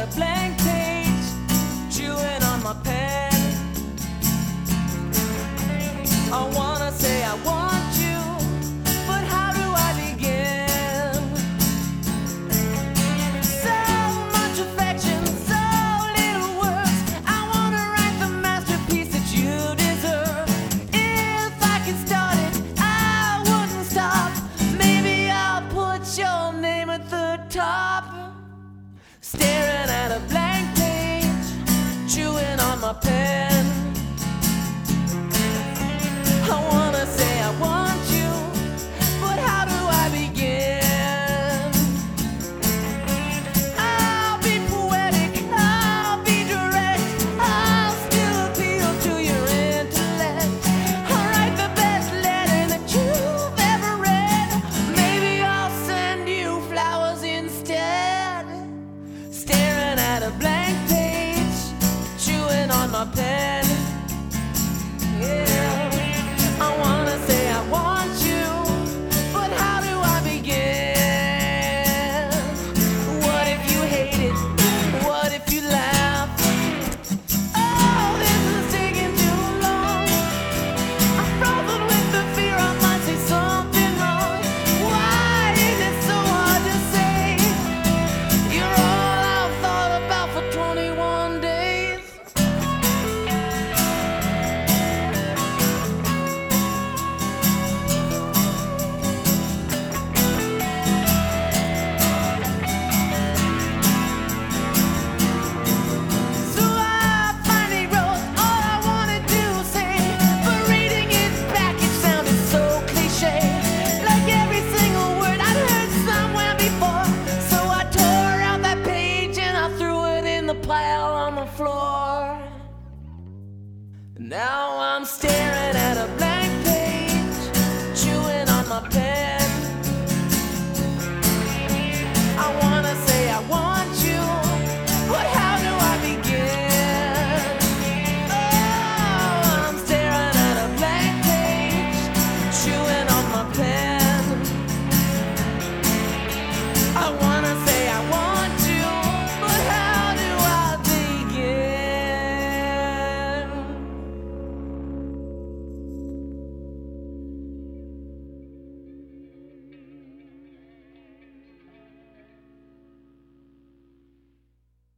a blank page, chewing on my pen. I wanna say I want you, but how do I begin? So much affection, so little words. I wanna write the masterpiece that you deserve. If I could start it, I wouldn't stop. Maybe I'll put your name at the top. Staring at a blank page, chewing on my pen. I wanna say I want you, but how do I begin? I'll be poetic, I'll be direct, I'll still appeal to your intellect. I'll write the best letter that you've ever read. Maybe I'll send you flowers instead. Staring at a blank page, chewing on my pen. Yeah. I wanna say I want you, but how do I begin? What if you hate it? What if you laugh? Oh, this is taking too long. I'm frozen with the fear I might say something wrong. Why is it so hard to say? You're all I've thought about for 21 days. So I finally wrote all I wanted to say, but reading it back it sounded so cliche, like every single word I'd heard somewhere before. So I tore out that page and I threw it in the pile on the floor. Now I'm staring